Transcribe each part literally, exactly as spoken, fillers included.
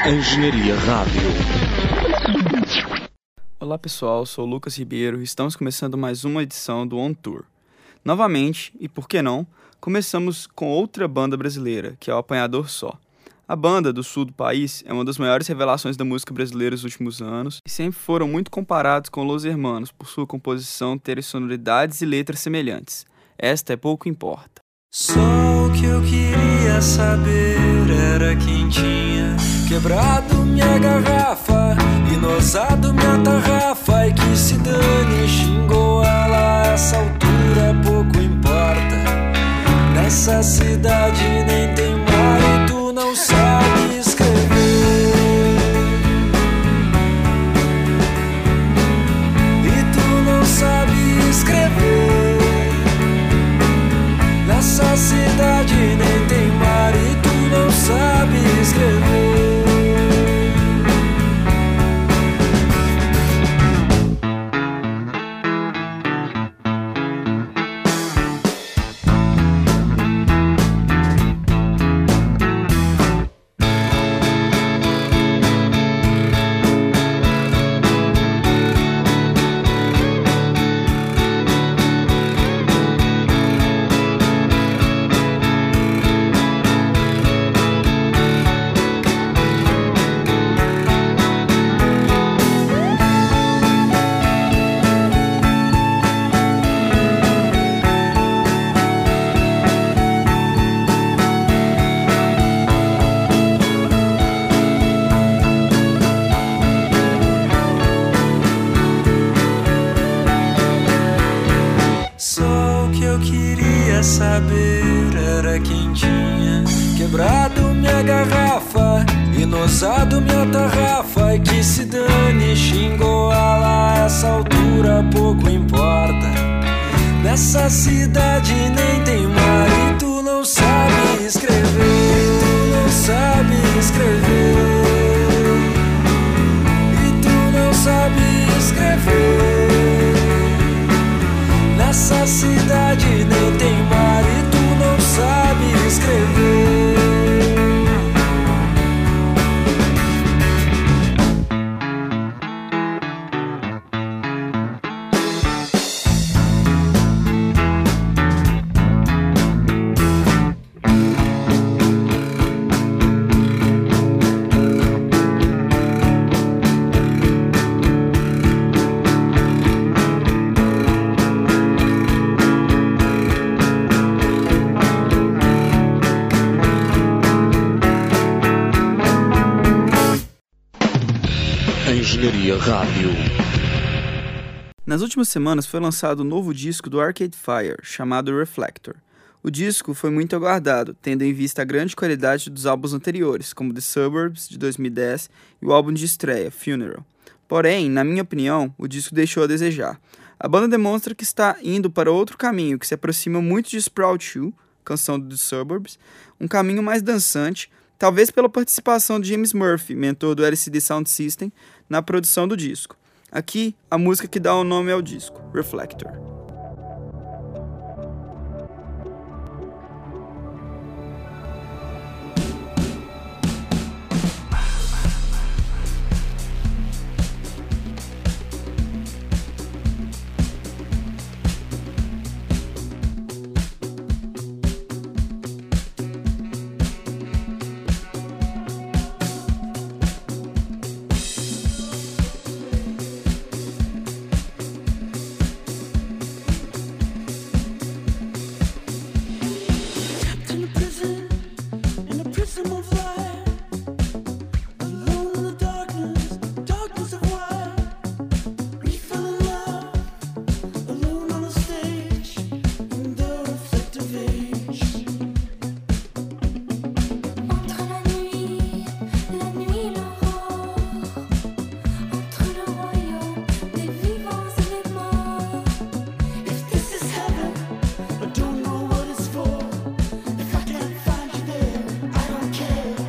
Engenharia Rádio. Olá pessoal, sou o Lucas Ribeiro e estamos começando mais uma edição do On Tour. Novamente, e por que não, começamos com outra banda brasileira, que é o Apanhador Só. A banda do sul do país é uma das maiores revelações da música brasileira dos últimos anos e sempre foram muito comparados com Los Hermanos por sua composição ter sonoridades e letras semelhantes. Esta é pouco importa. Só o que eu queria saber era quem tinha quebrado minha garrafa, inosado minha tarrafa, e que se dane, xingou ela. A essa altura pouco importa. Nessa cidade nem tem mar e tu não sabe escrever. E tu não sabe escrever. Nessa cidade nem tem mar e tu não sabe escrever. Saber era quem tinha quebrado minha garrafa, inosado minha tarrafa, e que se dane, xingou ela. A essa altura pouco importa. Nessa cidade nem tem mar e tu não sabe escrever. Tu não sabe escrever. E tu não sabe escrever. Nessa cidade nem tem mar e tu não sabe escrever. Engenharia Rádio. Nas últimas semanas foi lançado um novo disco do Arcade Fire, chamado Reflector. O disco foi muito aguardado, tendo em vista a grande qualidade dos álbuns anteriores, como The Suburbs, de dois mil e dez, e o álbum de estreia, Funeral. Porém, na minha opinião, o disco deixou a desejar. A banda demonstra que está indo para outro caminho, que se aproxima muito de Sprout You, canção do The Suburbs, um caminho mais dançante, talvez pela participação de James Murphy, mentor do L C D Sound System, na produção do disco. Aqui, a música que dá o nome ao disco, Reflector. Don't know what it's for. If I can't find you there, I don't care.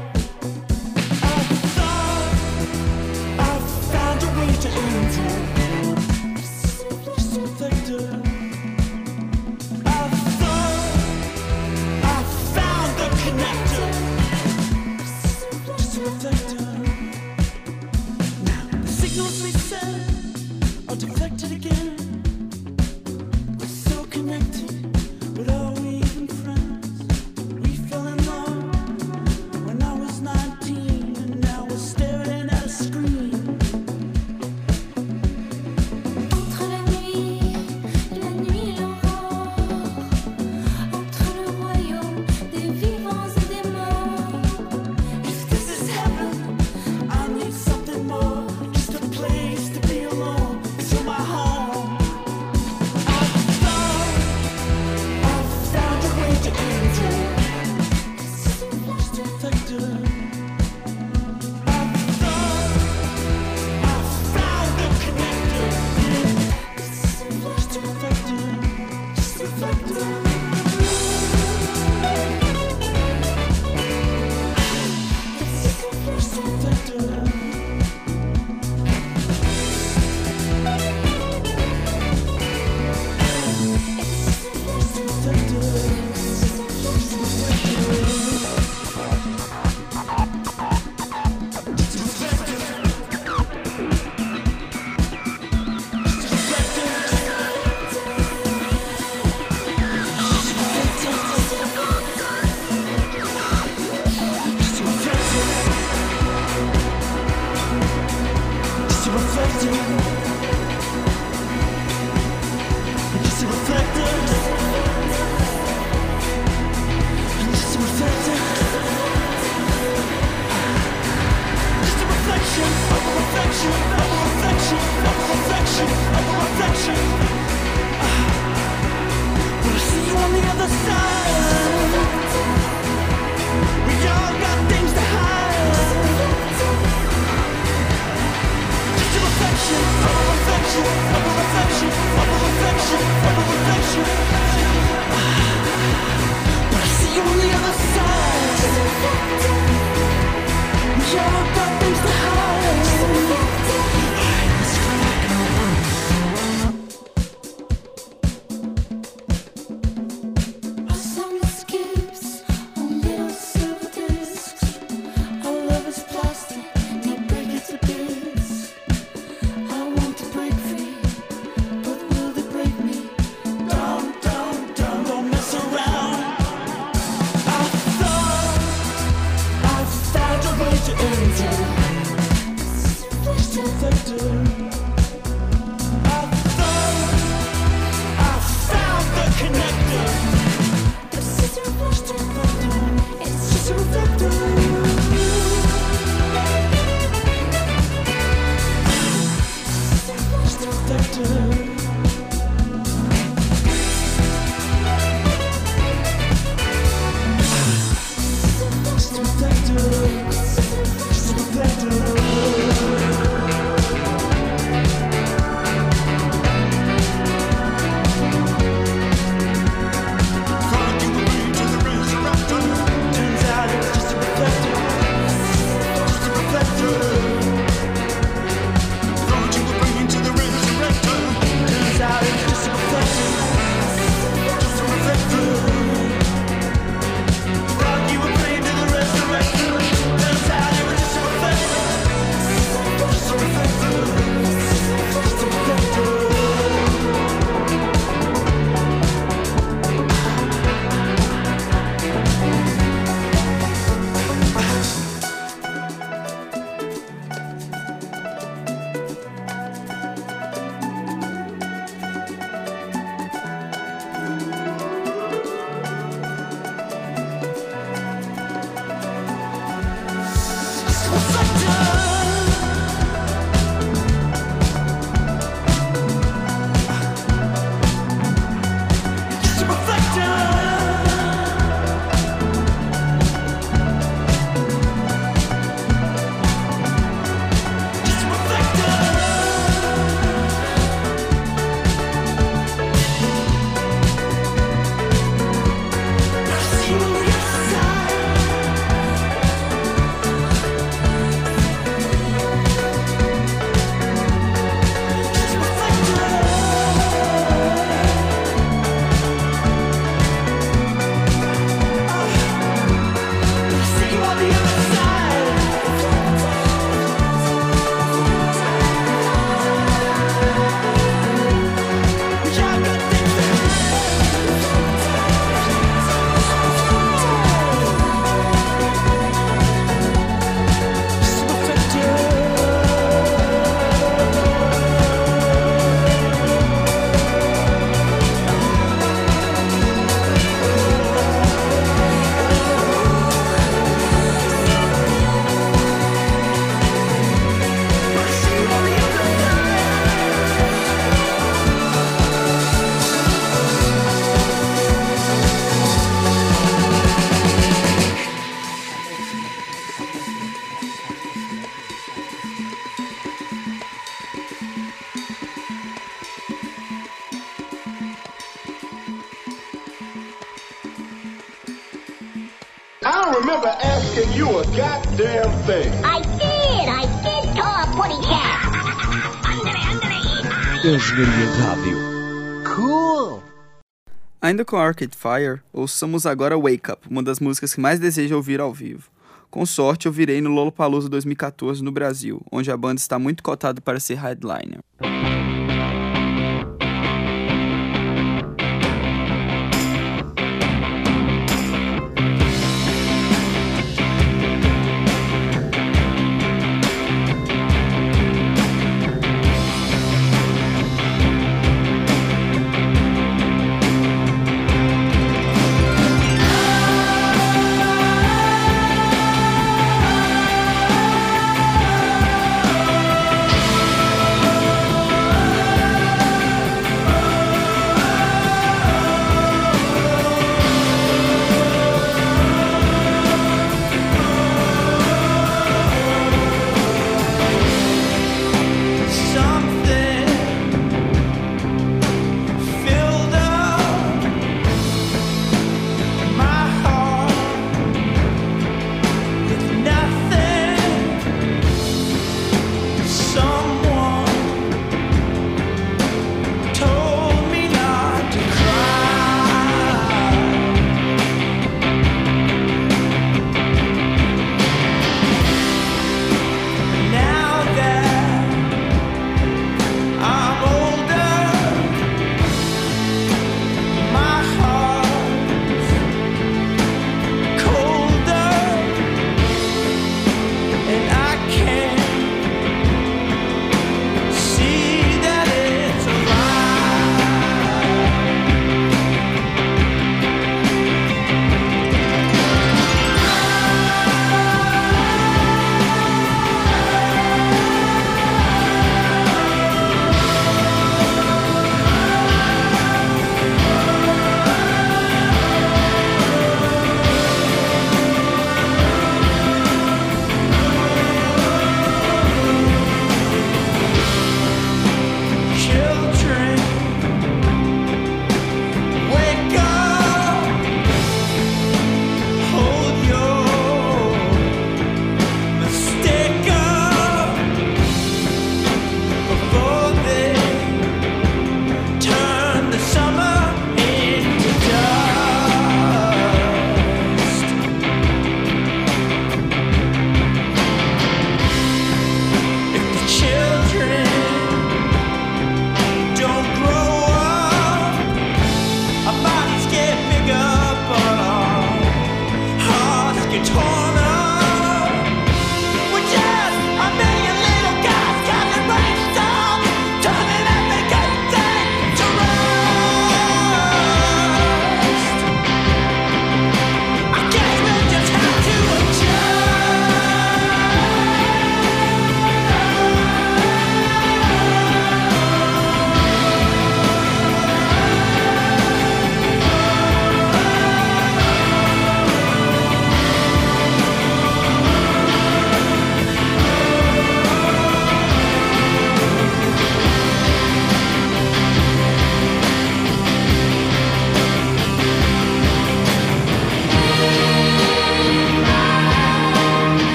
I don't remember asking you a goddamn thing. I did, I did call a putty cat. Engenharia Rádio. Cool. Ainda com Arcade Fire, ouçamos agora Wake Up, uma das músicas que mais desejo ouvir ao vivo. Com sorte, eu virei no Lollapalooza dois mil e quatorze no Brasil, onde a banda está muito cotada para ser headliner.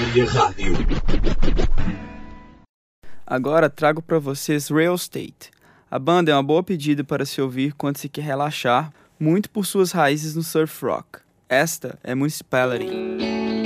Engenharia Rádio. Agora trago para vocês Real Estate. A banda é uma boa pedida para se ouvir quando se quer relaxar, muito por suas raízes no surf rock. Esta é Municipality.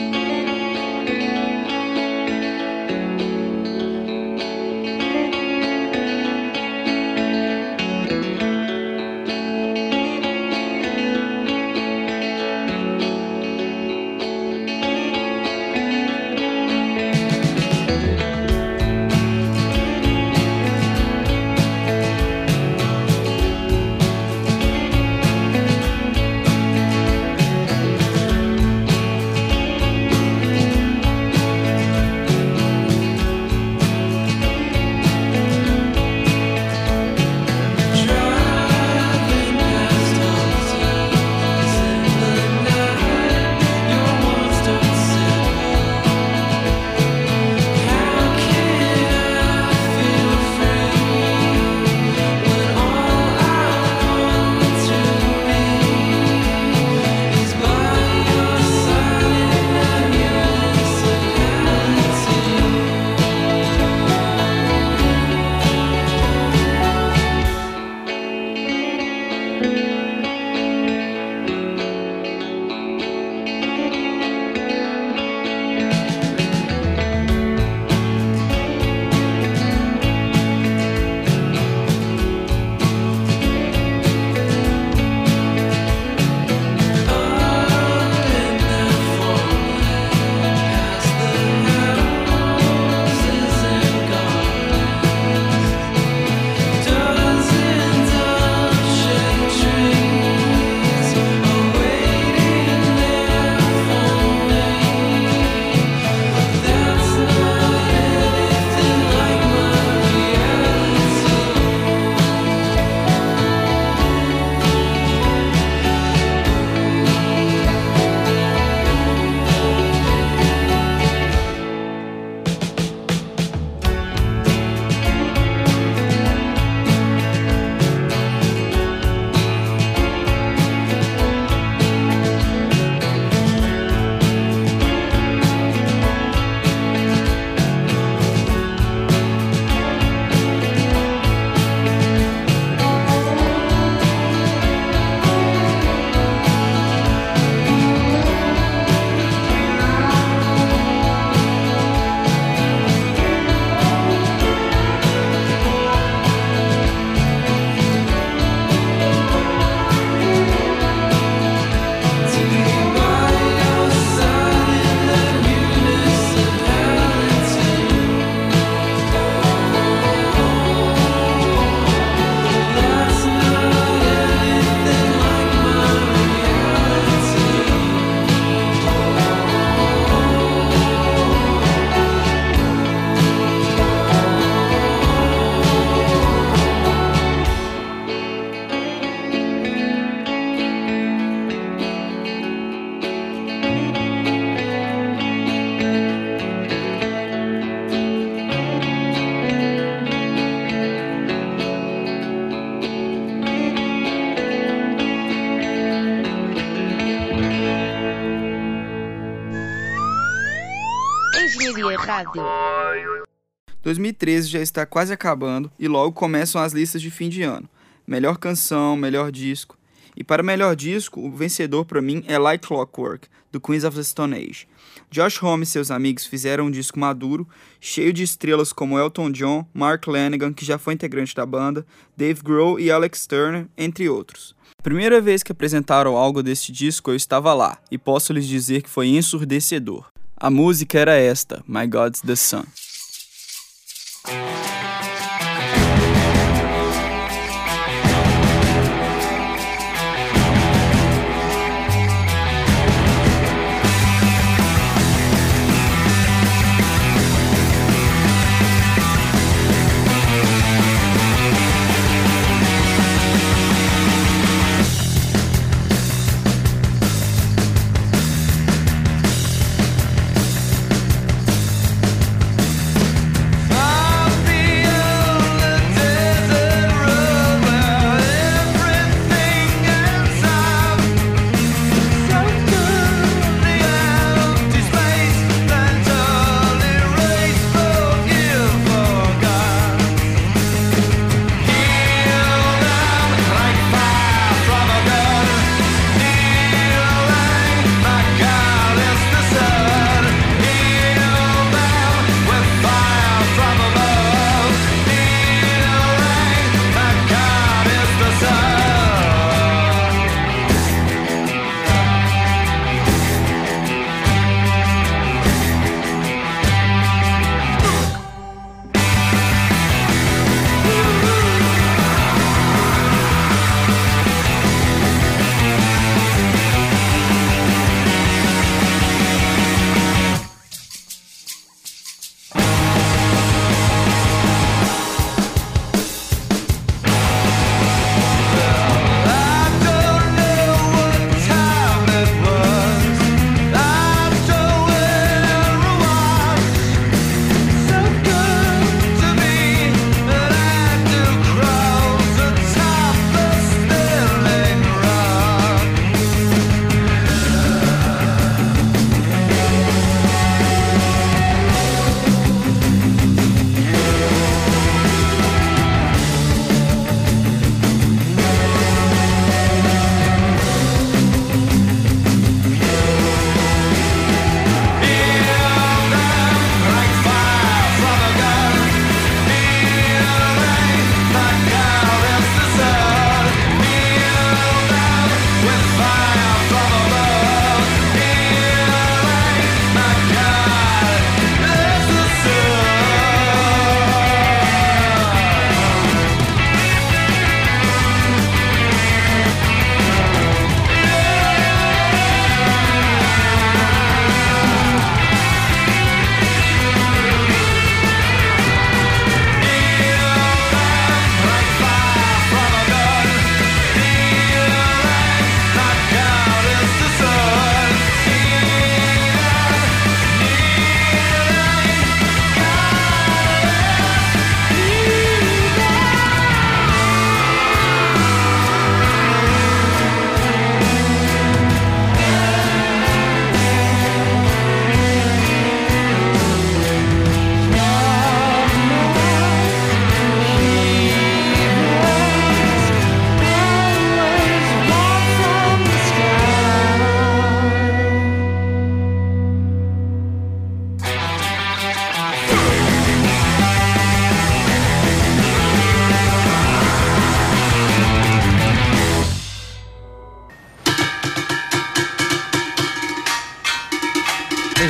Engenharia Rádio. dois mil e treze já está quase acabando e logo começam as listas de fim de ano. Melhor canção, melhor disco. E para melhor disco, o vencedor para mim é Like Clockwork, do Queens of the Stone Age. Josh Homme e seus amigos fizeram um disco maduro, cheio de estrelas como Elton John, Mark Lanegan, que já foi integrante da banda, Dave Grohl e Alex Turner, entre outros. A primeira vez que apresentaram algo desse disco eu estava lá, e posso lhes dizer que foi ensurdecedor. A música era esta, My God's the Sun.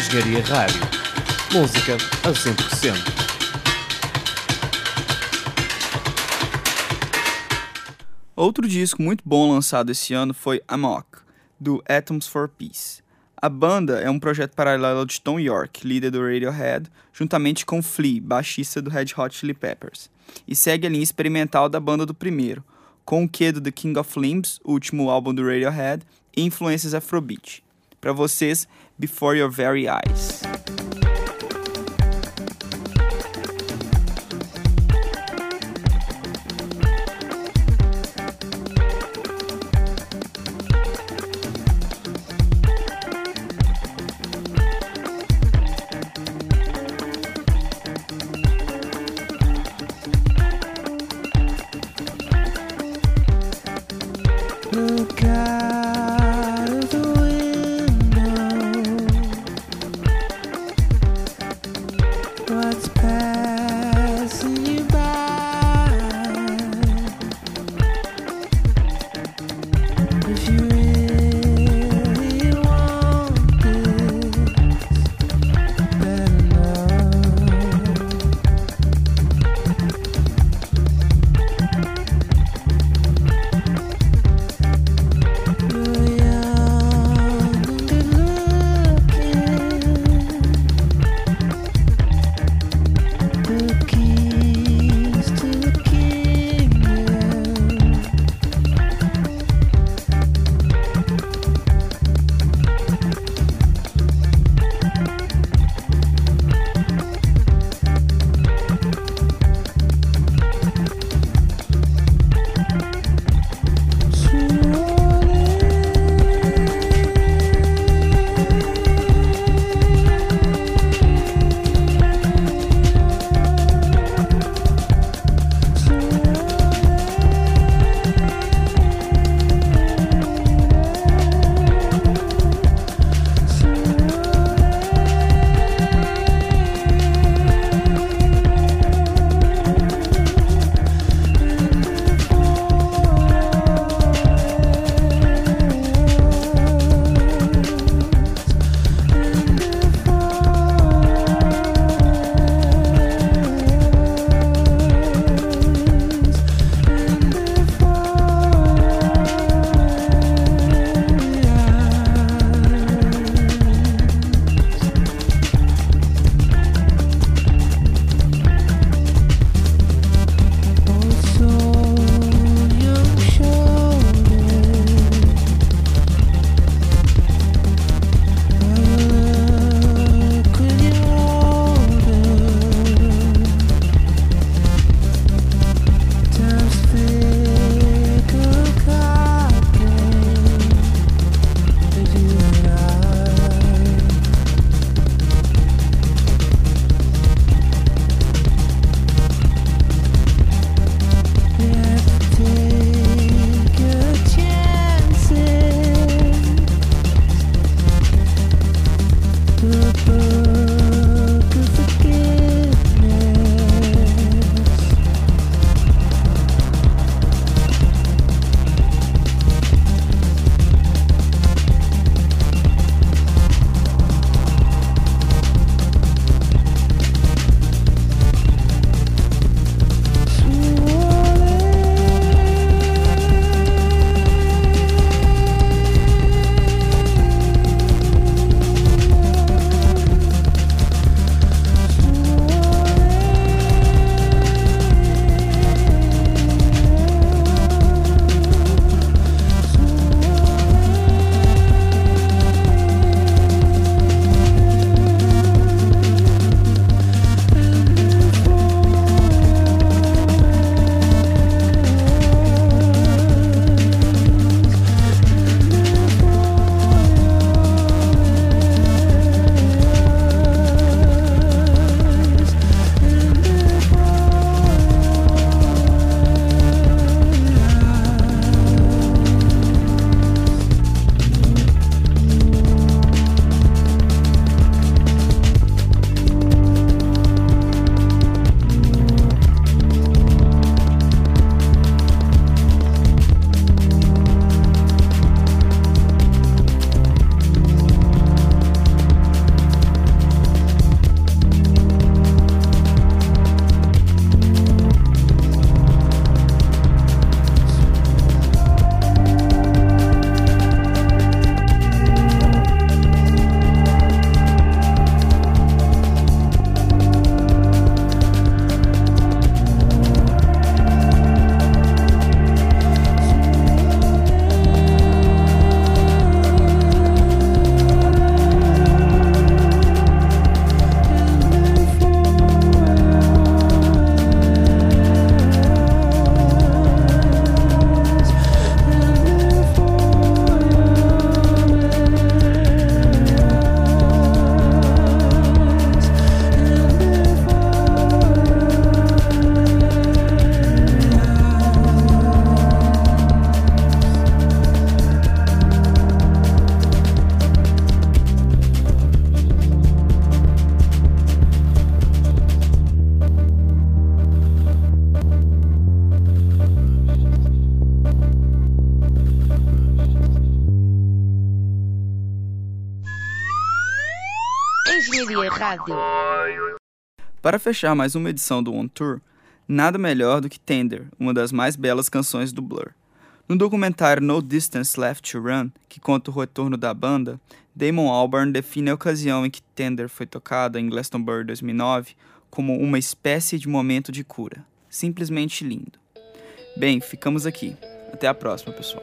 Engenharia Rádio. Música a cem por cento. Outro disco muito bom lançado esse ano foi Amok, do Atoms for Peace. A banda é um projeto paralelo de Tom York, líder do Radiohead, juntamente com Flea, baixista do Red Hot Chili Peppers, e segue a linha experimental da banda do primeiro, com o quê do The King of Limbs, o último álbum do Radiohead, e influências afrobeat. Para vocês, Before Your Very Eyes. Look out of the window. What's passing you by? If you really want this, better know. Engenharia Rádio. Para fechar mais uma edição do On Tour, nada melhor do que Tender, uma das mais belas canções do Blur. No documentário No Distance Left to Run, que conta o retorno da banda, Damon Albarn define a ocasião em que Tender foi tocada em Glastonbury dois mil e nove como uma espécie de momento de cura. Simplesmente lindo. Bem, ficamos aqui. Até a próxima, pessoal.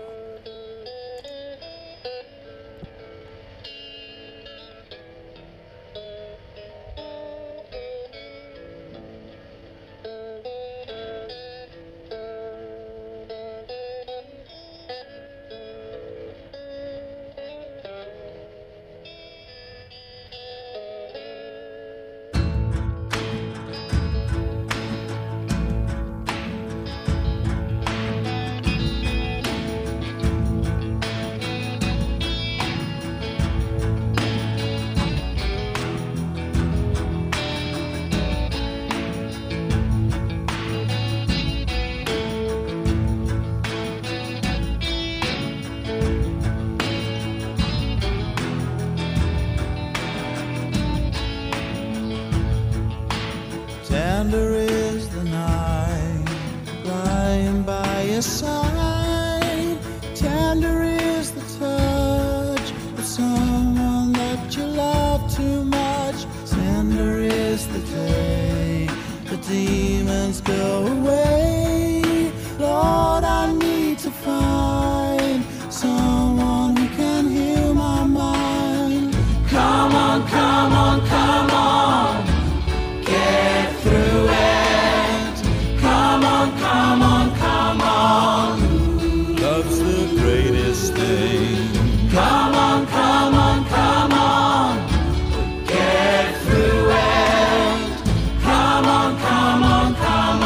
Tender is the night, lying by your side. Tender is the touch of someone that you love too much. Tender is the day the demons go away. Lord, I need to find someone who can heal my mind. Come on, come on, come on. Get through it. Come on, come on, come on. Love's the greatest thing. Come on, come on, come on. Get through it. Come on, come on, come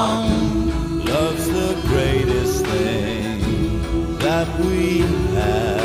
on. Love's the greatest thing that we have.